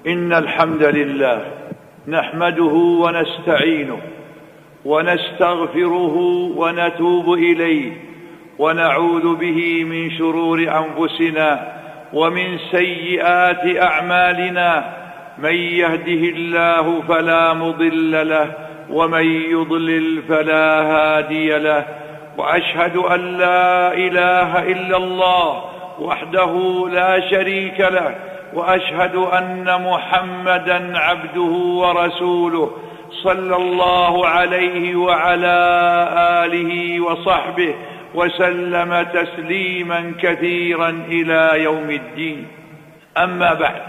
إن الحمد لله نحمده ونستعينه ونستغفره ونتوب إليه ونعوذ به من شرور أنفسنا ومن سيئات أعمالنا. من يهده الله فلا مضل له ومن يضلل فلا هادي له. وأشهد أن لا إله إلا الله وحده لا شريك له، وأشهد أن محمدا عبده ورسوله صلى الله عليه وعلى آله وصحبه وسلم تسليما كثيرا إلى يوم الدين. أما بعد،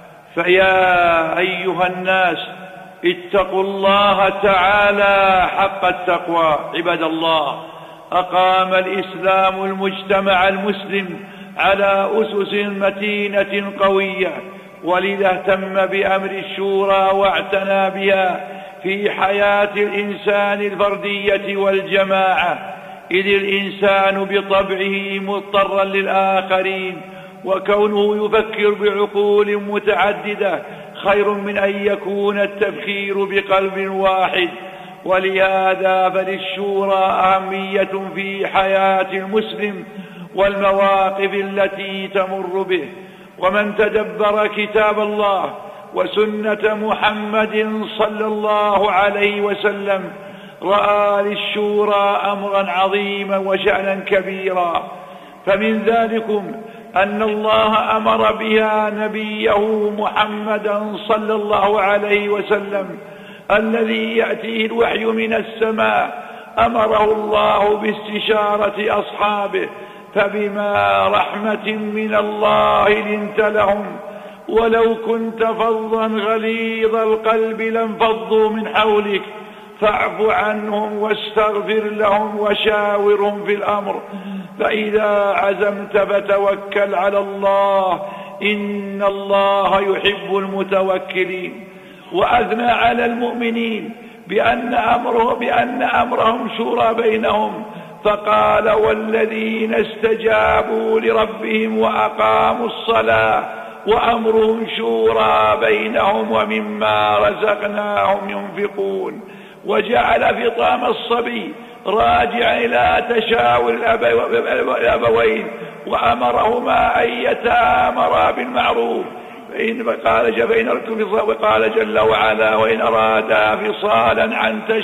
فيا أيها الناس اتقوا الله تعالى حق التقوى. عباد الله، أقام الإسلام المجتمع المسلم على أسس متينة قوية، ولذا اهتم بأمر الشورى واعتنى بها في حياة الإنسان الفردية والجماعة، إذ الإنسان بطبعه مضطرا للآخرين، وكونه يفكر بعقول متعددة خير من أن يكون التفكير بقلب واحد. ولهذا فللشورى أهمية في حياة المسلم والمواقف التي تمر به. ومن تدبر كتاب الله وسنة محمد صلى الله عليه وسلم رأى للشورى أمرا عظيما وشأنا كبيرا. فمن ذلكم أن الله أمر بها نبيه محمدا صلى الله عليه وسلم الذي يأتيه الوحي من السماء. أمره الله باستشارة أصحابه، فبما رحمة من الله لنت لهم، ولو كنت فظا غليظ القلب لانفضوا من حولك، فاعف عنهم واستغفر لهم وشاورهم في الأمر، فإذا عزمت فتوكل على الله، إن الله يحب المتوكلين. وأثنى على المؤمنين بأن أمرهم شورى بينهم، فقال: والذين استجابوا لربهم وأقاموا الصلاة وأمرهم شورى بينهم ومما رزقناهم ينفقون. وجعل فطام الصبي راجعا إلى تشاور الأبوين، وأمرهما أن يتآمرا بالمعروف، وقال جل وعلا: وإن أرادا فصالا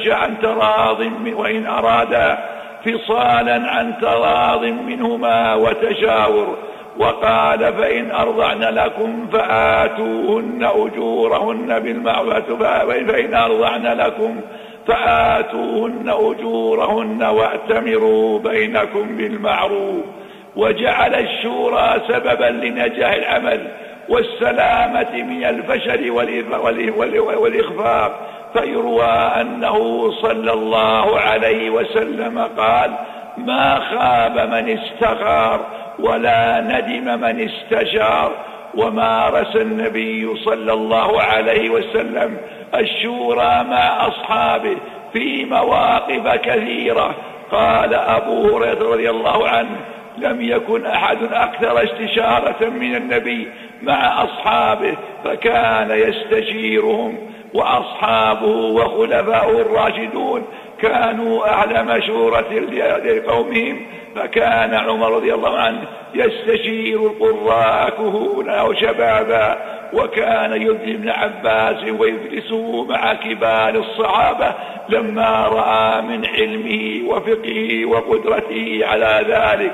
عن تراض منهما وتشاور. وقال: فإن أرضعن لكم فآتوهن أجورهن بالمعروف، فإن أرضعن لكم فآتوهن أجورهن وأتمروا بينكم بالمعروف. وجعل الشورى سببا لنجاح العمل والسلامة من الفشل والإخفاق. فيروى أنه صلى الله عليه وسلم قال: ما خاب من استخار ولا ندم من استشار. ومارس النبي صلى الله عليه وسلم الشورى مع أصحابه في مواقف كثيرة. قال أبو هريرة رضي الله عنه: لم يكن أحد أكثر استشارة من النبي مع أصحابه، فكان يستشيرهم، وأصحابه وخلفاؤه الراشدون كانوا أهل مشورة لقومهم. فكان عمر رضي الله عنه يستشير القراء كهونا وشبابا، وكان يدري ابن عباس ويجلسه مع كبار الصحابة لما رأى من علمه وفقهه وقدرته على ذلك.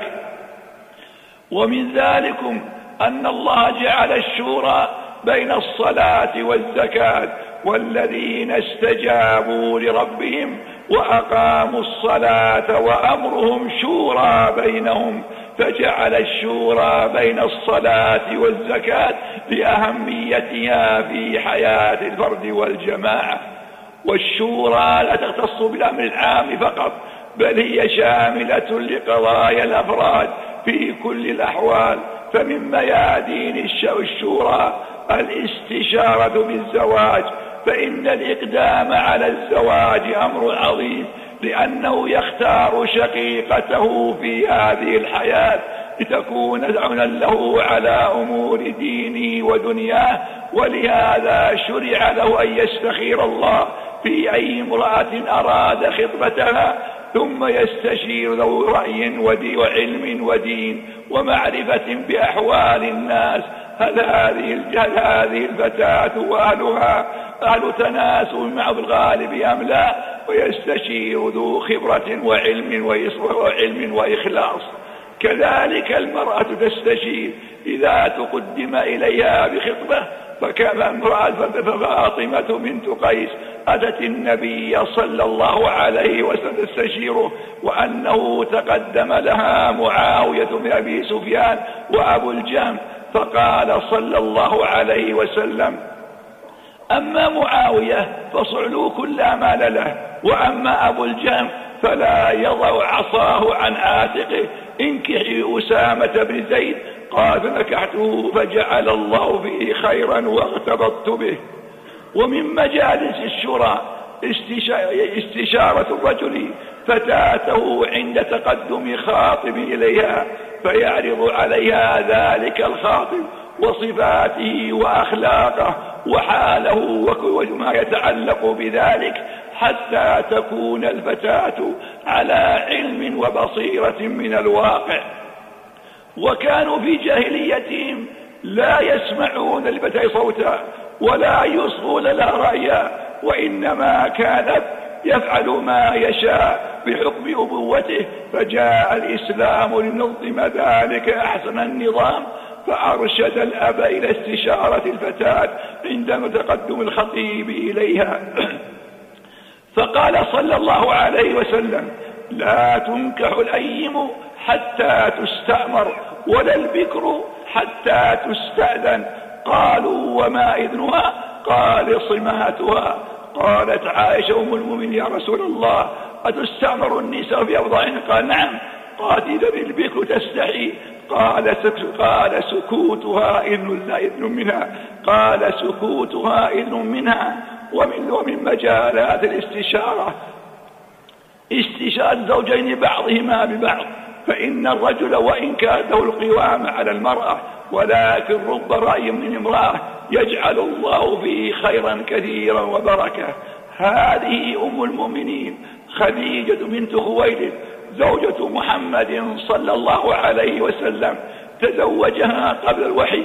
ومن ذلكم أن الله جعل الشورى بين الصلاة والزكاة، والذين استجابوا لربهم وأقاموا الصلاة وأمرهم شورى بينهم. فجعل الشورى بين الصلاة والزكاة لأهميتها في حياة الفرد والجماعة. والشورى لا تختص بالأمر العام فقط، بل هي شاملة لقضايا الأفراد في كل الأحوال. فمن ميادين الشورى الاستشارة بالزواج، فإن الإقدام على الزواج أمر عظيم، لأنه يختار شقيقته في هذه الحياة لتكون عونا له على أمور دينه ودنياه، ولهذا شرع له أن يستخير الله في أي امرأة أراد خطبتها، ثم يستشير ذو رأي وعلم ودين ومعرفة بأحوال الناس، هل هذه الفتاة وأهلها أهل تناسب معه بالغالب أم لا، ويستشير ذو خبرة وعلم وإخلاص. كذلك المرأة تستشير إذا تقدم إليها بخطبة، فكما امرأة فاطمة بنت قيس أتت النبي صلى الله عليه وسلم تستشيره، وأنه تقدم لها معاوية بن أبي سفيان وأبو الجهم، فقال صلى الله عليه وسلم: أما معاوية فصعلوك لا مال له، وأما أبو الجهم فلا يضع عصاه عن عاتقه، انكحي أسامة بن زيد. قال: فنكحته فجعل الله فيه خيرا واغتبطت به. ومن مجالس الشورى استشارة الرجل فتاته عند تقدم خاطب إليها، فيعرض عليها ذلك الخاطب وصفاته وأخلاقه وحاله وما يتعلق بذلك، حتى تكون الفتاة على علم وبصيرة من الواقع. وكانوا في جاهليتهم لا يسمعون للفتاة صوتا ولا يصغون لها رأيا، وإنما كانت يفعل ما يشاء بحكم أبوته. فجاء الإسلام لنظم ذلك أحسن النظام، فأرشد الأب إلى استشارة الفتاة عندما تقدم الخطيب إليها. فقال صلى الله عليه وسلم: لا تنكح الأيم حتى تستأمر، ولا البكر حتى تستأذن. قالوا: وما إذنها؟ قال: صماتها. قالت عائشة أم المؤمنين: يا رسول الله، أتستأمر النساء في أوضاعهن؟ قال: نعم. قالت: إذا البكر تستحي. قال: سكوتها إذن منها. قال: سكوتها إذن منها. ومن مجالات الاستشارة استشارة الزوجين بعضهما ببعض، فإن الرجل وإن كان له القوام على المرأة، ولكن رب رأي من امرأة يجعل الله فيه خيرا كثيرا وبركة. هذه أم المؤمنين خديجة بنت خويلد زوجة محمد صلى الله عليه وسلم، تزوجها قبل الوحي،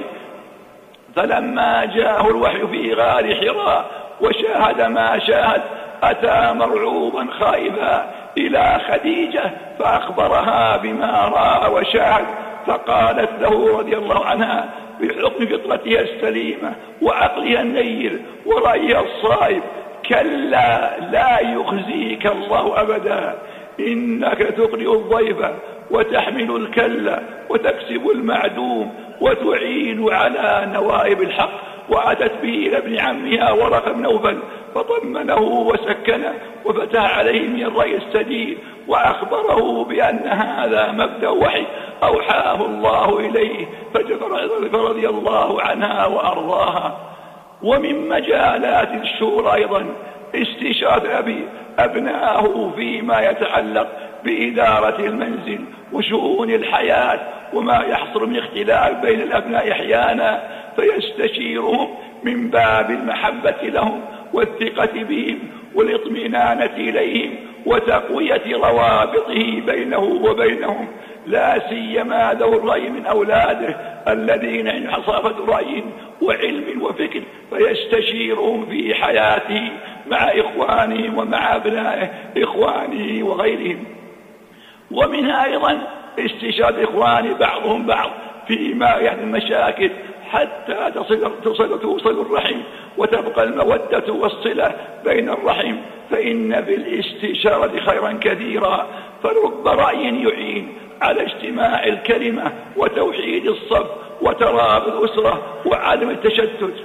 فلما جاءه الوحي في غار حراء وشاهد ما شاهد أتى مرعوبا خائفا إلى خديجة فأخبرها بما رأى وشاهد، فقالت له رضي الله عنها بحكم فطرتها السليمة وعقلها النير ورأيها الصائب: كلا، لا يخزيك الله أبدا، إنك تقرئ الضيف وتحمل الكل وتكسب المعدوم وتعين على نوائب الحق. وأتت به إلى ابن عمها ورقة بن نوفل فطمنه وسكنه وفتح عليه من الرأي السديد، وأخبره بأن هذا مبدأ وحي أوحاه الله إليه، فرضي الله عنها وأرضاها. ومن مجالات الشورى أيضا استشارة أبناءه فيما يتعلق بإدارة المنزل وشؤون الحياة وما يحصل من اختلاف بين الأبناء أحيانا، فيستشيرهم من باب المحبة لهم والثقة بهم والاطمئنان إليهم وتقوية روابطه بينه وبينهم، لا سيما ذو الرأي من أولاده الذين عندهم حصافة رأي وعلم وفكر، فيستشيرهم في حياته مع إخوانهم ومع أبنائه إخوانه وغيرهم. ومنها أيضا استشارة إخوان بعضهم بعض فيما يعني المشاكل حتى توصل الرحم وتبقى المودة والصلة بين الرحم، فإن في الاستشارة خيرا كثيرا، فرب رأي يعين على اجتماع الكلمة وتوحيد الصف وترابط الأسرة وعدم التشتت.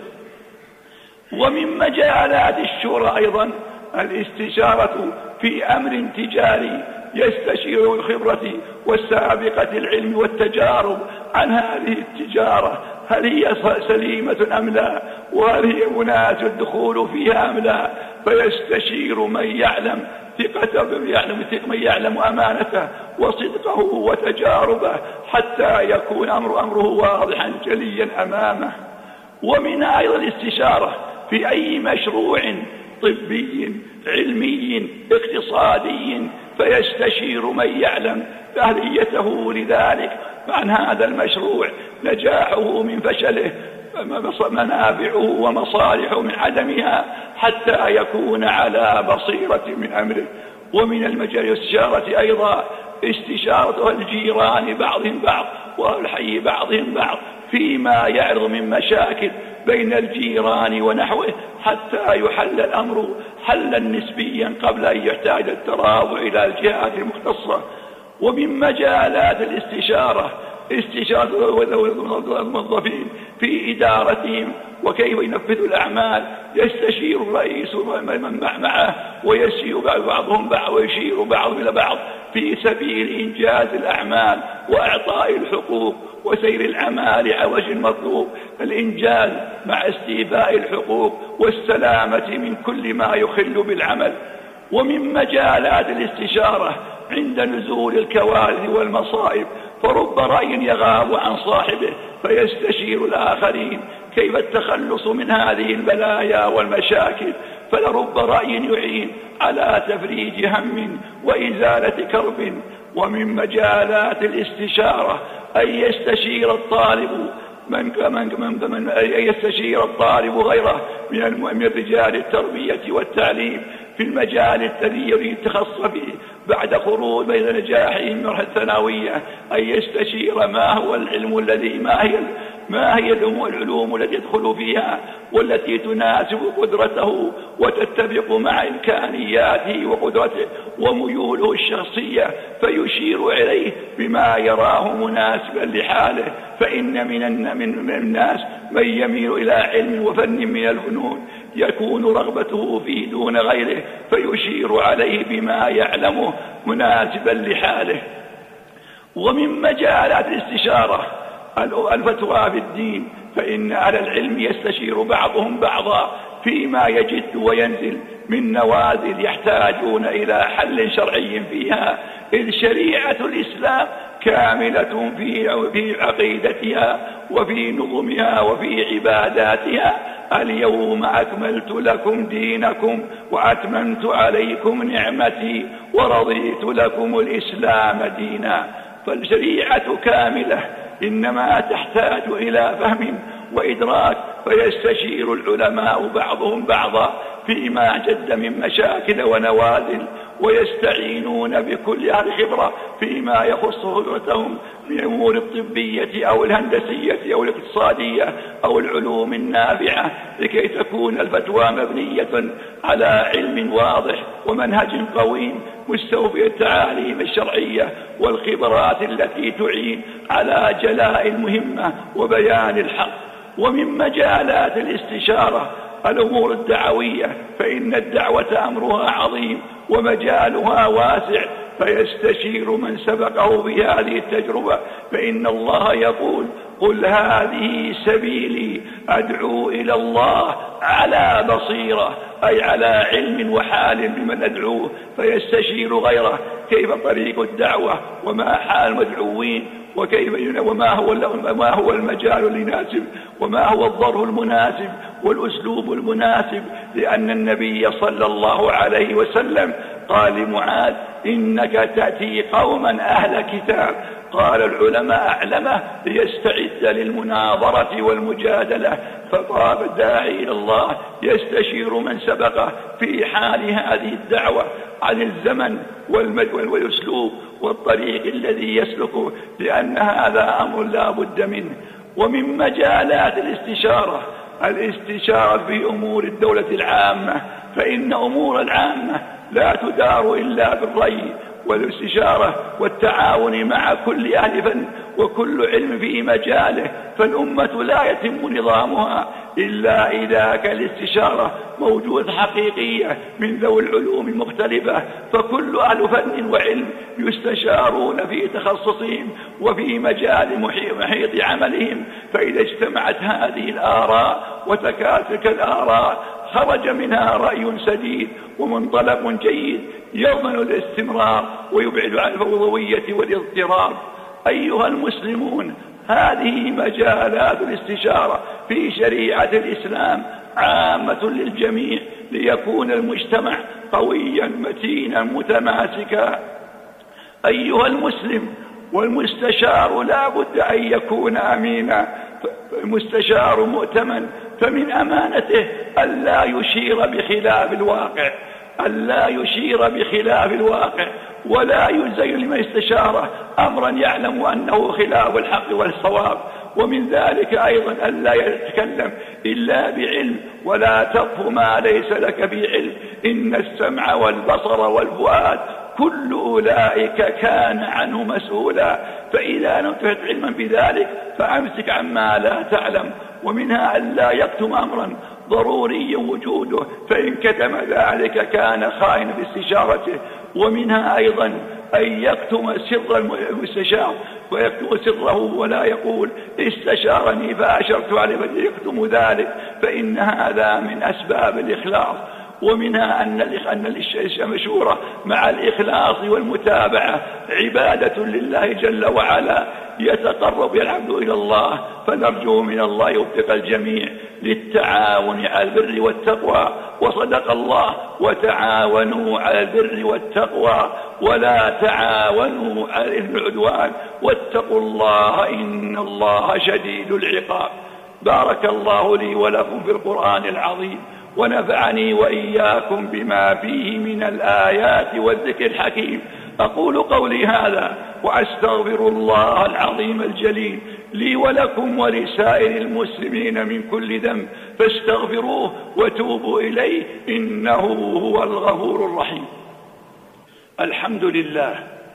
ومن مجالات الشورى أيضا الاستشارة في أمر تجاري، يستشير الخبرة والسابقة العلم والتجارب عن هذه التجارة، هل هي سليمة أم لا، وهل هي مناسب الدخول فيها أم لا، فيستشير من يعلم ثقته، من يعلم أمانته وصدقه وتجاربه، حتى يكون أمره واضحا جليا أمامه. ومنها أيضا الاستشارة في أي مشروع طبي علمي اقتصادي، فيستشير من يعلم أهليته لذلك عن هذا المشروع، نجاحه من فشله، منافعه ومصالحه من عدمها، حتى يكون على بصيرة من أمره. ومن المجال الاستشارة أيضا استشارة الجيران بعضهم بعض والحي بعضهم بعض فيما يعرض من مشاكل بين الجيران ونحوه، حتى يحل الأمر حلا نسبيا قبل أن يحتاج التراضع إلى الجهات المختصة. ومن مجالات الاستشارة استشارة الموظفين في إدارتهم وكيف ينفذوا الأعمال، يستشير الرئيس ومن معه ويسير بعضهم بعض ويشير بعض إلى بعض في سبيل إنجاز الأعمال وإعطاء الحقوق وسير الأعمال على وجه المطلوب، الإنجاز مع استيفاء الحقوق والسلامة من كل ما يخل بالعمل. ومن مجالات الاستشارة عند نزول الكوارث والمصائب، فرب رأي يغاب عن صاحبه فيستشير الآخرين كيف التخلص من هذه البلايا والمشاكل، فلرب رأي يعين على تفريج هم وإزالة كرب. ومن مجالات الاستشارة أن يستشير الطالب يستشير الطالب غيره من رجال التربية والتعليم في المجال الذي يريد التخصص فيه بعد خروج بين نجاحه من المرحلة الثانوية، أن يستشير ما هو العلم الذي ما هي العلوم التي يدخل فيها والتي تناسب قدرته وتتفق مع إمكانياته وقدرته وميوله الشخصية، فيشير إليه بما يراه مناسبا لحاله. فإن من الناس من يميل إلى علم وفن من الفنون يكون رغبته فيه دون غيره، فيشير عليه بما يعلمه مناسبا لحاله. ومن مجالات الاستشارة الفتوى في الدين، فإن أهل العلم يستشير بعضهم بعضا فيما يجد وينزل من نوازل يحتاجون إلى حل شرعي فيها، إذ شريعة الإسلام كاملة في عقيدتها وفي نظمها وفي عباداتها. اليوم أكملت لكم دينكم وأتممت عليكم نعمتي ورضيت لكم الإسلام دينا. فالشريعة كاملة، إنما تحتاج إلى فهم وإدراك، فيستشير العلماء بعضهم بعضا فيما جد من مشاكل ونوازل، ويستعينون بكل أهل خبرة فيما يخص خبرتهم من الأمور الطبية أو الهندسية أو الاقتصادية أو العلوم النافعة، لكي تكون الفتوى مبنية على علم واضح ومنهج قويم مستوفي التعاليم الشرعية والخبرات التي تعين على جلاء المهمة وبيان الحق. ومن مجالات الاستشارة الأمور الدعوية، فإن الدعوة أمرها عظيم ومجالها واسع، فيستشير من سبقه بهذه التجربة، فإن الله يقول: قل هذه سبيلي أدعو إلى الله على بصيرة، أي على علم وحال بمن أدعوه، فيستشير غيره كيف طريق الدعوة وما حال المدعوين وكيف وما هو المجال المناسب وما هو الظرف المناسب والأسلوب المناسب، لأن النبي صلى الله عليه وسلم قال لمعاذ: إنك تأتي قوما أهل كتاب. قال العلماء أعلمه ليستعد للمناظرة والمجادلة، فطاب الداعي إلى الله يستشير من سبقه في حال هذه الدعوة عن الزمن والأسلوب والطريق الذي يسلكه، لأن هذا أمر لا بد منه. ومن مجالات الاستشارة في أمور الدولة العامة، فإن أمور العامة لا تدار إلا بالرأي والاستشارة والتعاون مع كل أهل فن وكل علم في مجاله، فالأمة لا يتم نظامها إلا إذا كان الاستشارة موجود حقيقية من ذوي العلوم المختلفة، فكل أهل فن وعلم يستشارون في تخصصهم وفي مجال محيط عملهم، فإذا اجتمعت هذه الآراء وتكاتك الآراء خرج منها رأي سديد ومنطلق جيد يضمن الاستمرار ويبعد عن الفوضوية والاضطراب. أيها المسلمون، هذه مجالات الاستشارة في شريعة الإسلام عامة للجميع ليكون المجتمع قويا متينا متماسكا. أيها المسلم، والمستشار لا بد أن يكون أمينا، المستشار مؤتمن، فمن أمانته ألا يشير بخلاف الواقع، ألا يشير بخلاف الواقع، ولا يزين لمن استشاره أمرا يعلم أنه خلاف الحق والصواب. ومن ذلك أيضا ألا يتكلم إلا بعلم، ولا تقف ما ليس لك بعلم، إن السمع والبصر والفؤاد كل أولئك كان عنه مسؤولا. فإذا لم تجد علما بذلك فأمسك عما لا تعلم. ومنها ألا يكتم أمرا ضروري وجوده، فإن كتم ذلك كان خائنا باستشارته. ومنها أيضا أن يكتم سر المستشار ويكتم سره ولا يقول استشارني فأشرت عليه، فيكتم ذلك، فإن هذا من أسباب الإخلاص. ومنها أن المشورة مع الإخلاص والمتابعة عبادة لله جل وعلا، يتقرب العبد إلى الله، فنرجو من الله يوفق الجميع للتعاون على البر والتقوى. وصدق الله: وتعاونوا على البر والتقوى ولا تعاونوا على الإثم والعدوان واتقوا الله إن الله شديد العقاب. بارك الله لي ولكم في القرآن العظيم، ونفعني وإياكم بما فيه من الآيات والذكر الحكيم. أقول قولي هذا وأستغفر الله العظيم الجليل لي ولكم ولسائر المسلمين من كل ذنب، فاستغفروه وتوبوا إليه إنه هو الغفور الرحيم. الحمد لله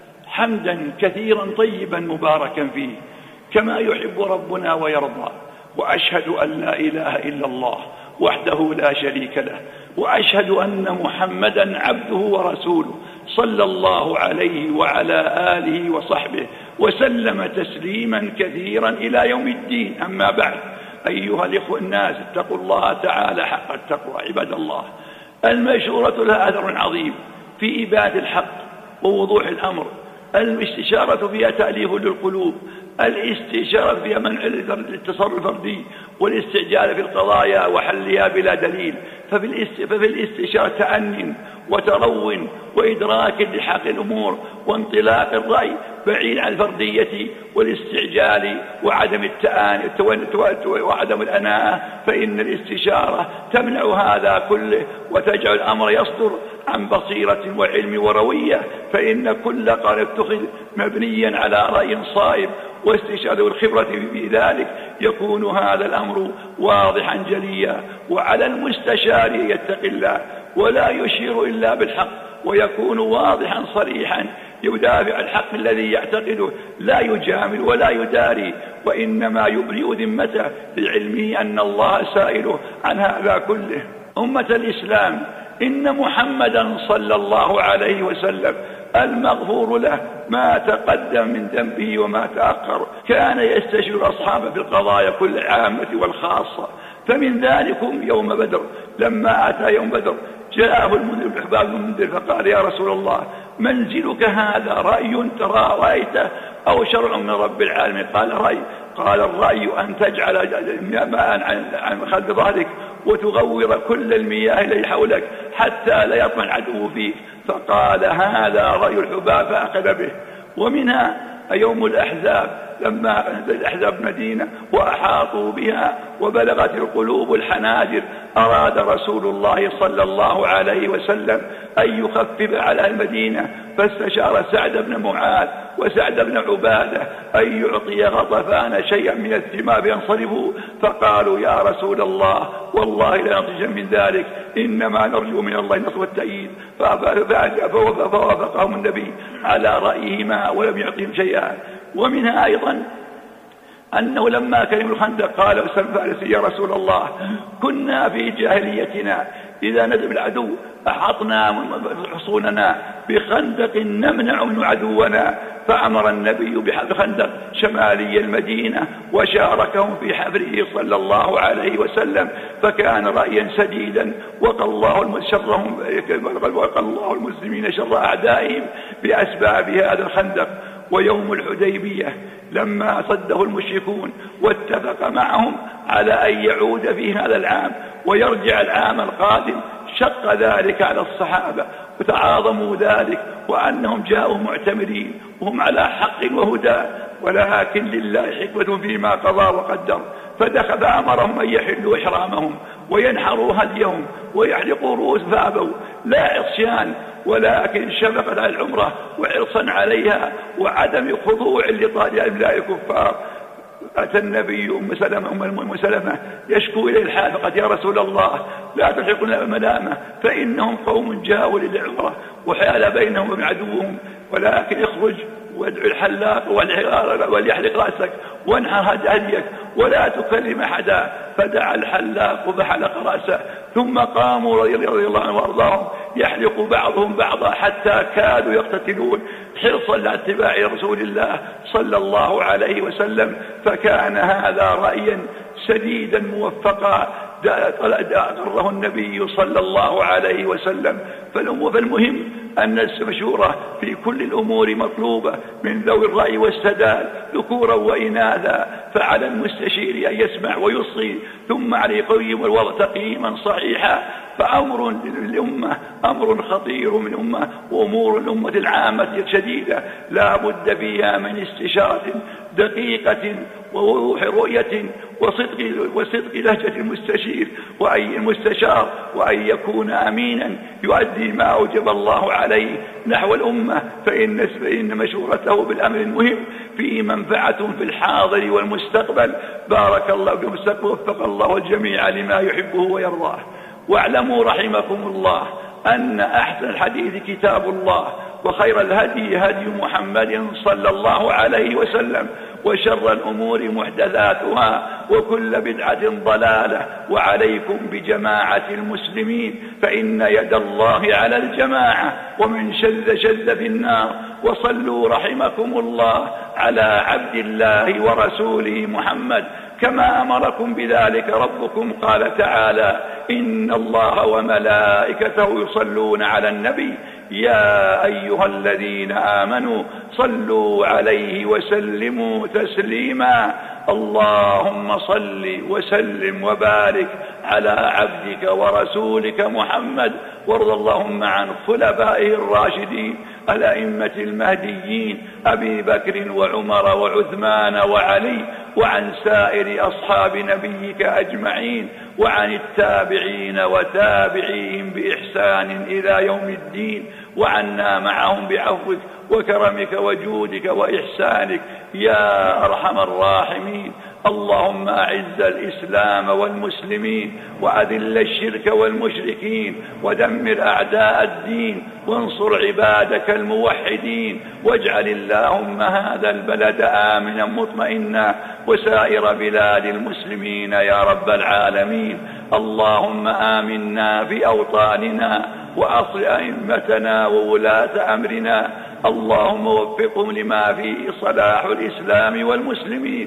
حمدا كثيرا طيبا مباركا فيه كما يحب ربنا ويرضى، وأشهد أن لا إله إلا الله وحده لا شريك له، وأشهد أن محمدا عبده ورسوله صلى الله عليه وعلى آله وصحبه وسلم تسليما كثيرا إلى يوم الدين. أما بعد، أيها الإخوة الناس، اتقوا الله تعالى حق التقوى. عباد الله، المشورة لها أثر عظيم في إبادة الحق ووضوح الأمر. الاستشارة فيها تأليف للقلوب، الاستشارة فيها منع التصرف الفردي والاستعجال في القضايا وحلها بلا دليل. ففي الاستشارة تأنٍ وترو وإدراك لحق الأمور وانطلاق الرأي بعيد عن الفردية والاستعجال وعدم التآني وعدم الأناة، فإن الاستشارة تمنع هذا كله وتجعل الأمر يصدر عن بصيرة وعلم وروية، فإن كل قرار اتخذ مبنيا على رأي صائب واستشهاد الخبرة في ذلك يكون هذا الأمر واضحا جليا. وعلى المستشار يتقي الله ولا يشير إلا بالحق، ويكون واضحا صريحا يدافع الحق الذي يعتقده، لا يجامل ولا يداري، وإنما يبرئ ذمته لعلمه أن الله سائله عن هذا كله. أمة الإسلام، إن محمدا صلى الله عليه وسلم المغفور له ما تقدم من ذنبه وما تأخر كان يستشير أصحابه في القضايا كل عامة والخاصة. فمن ذلكم يوم بدر، لما أتى يوم بدر جاءه المنذر حباب المنذر فقال: يا رسول الله، منزلك هذا رأي ترى رأيته أو شرع من رب العالمين؟ قال: رأي. قال: الرأي أن تجعل ماء عن خلف ظهرك وتغور كل المياه التي حولك حتى لا يطمع العدو فيك. فقال: هذا رأي الحباب، فأخذ به. ومنها يوم الأحزاب، لما نزل الأحزاب مدينة وأحاطوا بها وبلغت القلوب الحناجر، أراد رسول الله صلى الله عليه وسلم أن يخفف على المدينة، فاستشار سعد بن معاذ وسعد بن عبادة أن يعطي غطفان شيئا من الثمار فينصرفوا، فقالوا: يا رسول الله، والله لا نرجو من ذلك، إنما نرجو من الله النصر والتأييد. فوافقهم النبي على رأيهما ولم يعطهم شيئا. ومنها أيضا أنه لما كان الخندق قال سلمان الفارسي: يا رسول الله، كنا في جاهليتنا إذا نزل العدو أحطنا حصوننا بخندق نمنع من عدونا، فأمر النبي بخندق شمالي المدينة وشاركهم في حفره صلى الله عليه وسلم، فكان رأيا سديدا، وقى الله المسلمين شر أعدائهم بأسباب هذا الخندق. ويوم الحديبية لما صده المشركون واتفق معهم على أن يعود في هذا العام ويرجع العام القادم، شق ذلك على الصحابة وتعاظموا ذلك وأنهم جاءوا معتمرين وهم على حق وهدى، ولكن لله حكمة فيما قضى وقدر، فأمرهم أن يحلوا إحرامهم وينحروا هديهم ويحلقوا رؤوس، فأبوا لا عصيان ولكن شفقة على العمرة وحرصا عليها وعدم خضوع لطالب الكفار. أتى النبي أم سلمة يشكو إليه الحال فقد يا رسول الله لا تلحقنا بملامة فإنهم قوم جاءوا للعمرة وحال بينهم وبين عدوهم، ولكن اخرج وادعو الحلاق وليحلق رأسك وانحر هديك ولا تكلم أحدا. فدعا الحلاق فحلق رأسه، ثم قاموا رضي الله عنهم وارضاهم يحلق بعضهم بعضا حتى كادوا يقتتلون حرصا على اتباع رسول الله صلى الله عليه وسلم. فكان هذا رأيا سديدا موفقا أقره النبي صلى الله عليه وسلم. فالمهم أن المشورة في كل الأمور مطلوبة من ذوي الرأي والسداد ذكورا وإناثا، فعلى المستشير أن يسمع ويصغي ثم عليه يقيم الوضع تقييما صحيحا. فأمر للأمة أمر خطير من أمة، وأمور الأمة العامة شديدة لا بد فيها من استشارة دقيقة ووضوح رؤية وصدق لهجة المستشير المستشار، وأن يكون أمينا يؤدي ما أوجب الله عليه نحو الأمة، فإن مشورته بالأمر المهم فيه منفعة في الحاضر والمستقبل. بارك الله بالمستقبل ووفق الله الجميع لما يحبه ويرضاه. واعلموا رحمكم الله أن أحسن الحديث كتاب الله، وخير الهدي هدي محمد صلى الله عليه وسلم، وشر الأمور محدثاتها وكل بدعة ضلالة. وعليكم بجماعة المسلمين فإن يد الله على الجماعة، ومن شذ في النار. وصلوا رحمكم الله على عبد الله ورسوله محمد كما أمركم بذلك ربكم. قال تعالى: إن الله وملائكته يصلون على النبي يا أيها الذين آمنوا صلوا عليه وسلموا تسليما. اللهم صل وسلم وبارك على عبدك ورسولك محمد، وارض اللهم عن خلفائه الراشدين الأئمة المهديين أبي بكر وعمر وعثمان وعلي، وعن سائر أصحاب نبيك أجمعين، وعن التابعين وتابعيهم بإحسان إلى يوم الدين، وعنا معهم بعفوك وكرمك وجودك وإحسانك يا أرحم الراحمين. اللهم أعز الإسلام والمسلمين، وأذل الشرك والمشركين، ودمر أعداء الدين، وانصر عبادك الموحدين، واجعل اللهم هذا البلد آمنا مطمئنا وسائر بلاد المسلمين يا رب العالمين. اللهم آمنا في أوطاننا، وأصل أئمتنا وولاة أمرنا، اللهم وفقهم لما فيه صلاح الإسلام والمسلمين.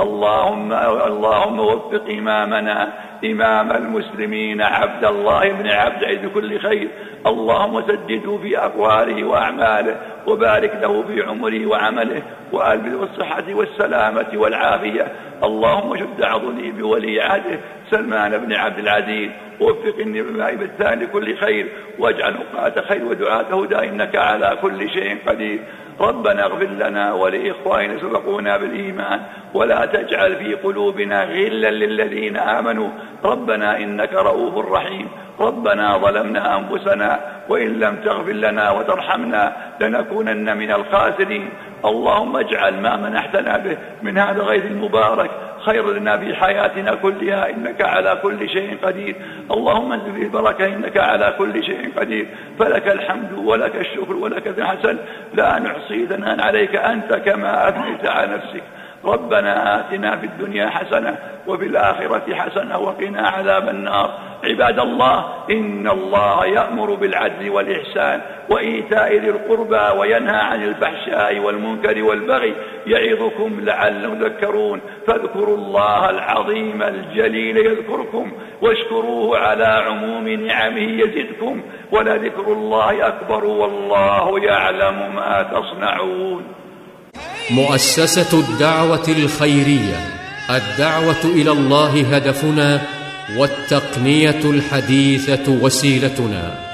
اللهم وفق إمامنا إمام المسلمين عبد الله بن عبد العزيز بكل خير، اللهم سدده في أقواله وأعماله، وبارك له في عمره وعمله، وألبسه بالصحة والسلامة والعافية. اللهم شد عضدي بولي عهده سلمان بن عبد العزيز، ووفق النائب الثاني لكل خير، واجعل نقاة خير ودعاة هدى، إنك على كل شيء قدير. ربنا اغفر لنا ولإخواننا سبقونا بالإيمان، ولا تجعل في قلوبنا غلا للذين آمنوا، ربنا إنك رؤوف رحيم. ربنا ظلمنا أنفسنا وإن لم تغفر لنا وترحمنا لنكونن من الخاسرين. اللهم اجعل ما منحتنا به من هذا الغيث المبارك خير لنا في حياتنا كلها، إنك على كل شيء قدير. اللهم انزل فيه البركة، إنك على كل شيء قدير. فلك الحمد ولك الشكر ولك الحسن، لا نحصي ثناء عليك أنت كما أثنيت على نفسك. ربنا آتنا في الدنيا حسنة وفي الآخرة حسنة وقنا عذاب النار. عباد الله، إن الله يأمر بالعدل والإحسان وإيتاء ذي القربى وينهى عن الفحشاء والمنكر والبغي، يعظكم لعلكم تذكرون. فاذكروا الله العظيم الجليل يذكركم، واشكروه على عموم نعمه يزدكم، ولذكر الله أكبر والله يعلم ما تصنعون. مؤسسة الدعوة الخيرية، الدعوة إلى الله هدفنا، والتقنية الحديثة وسيلتنا.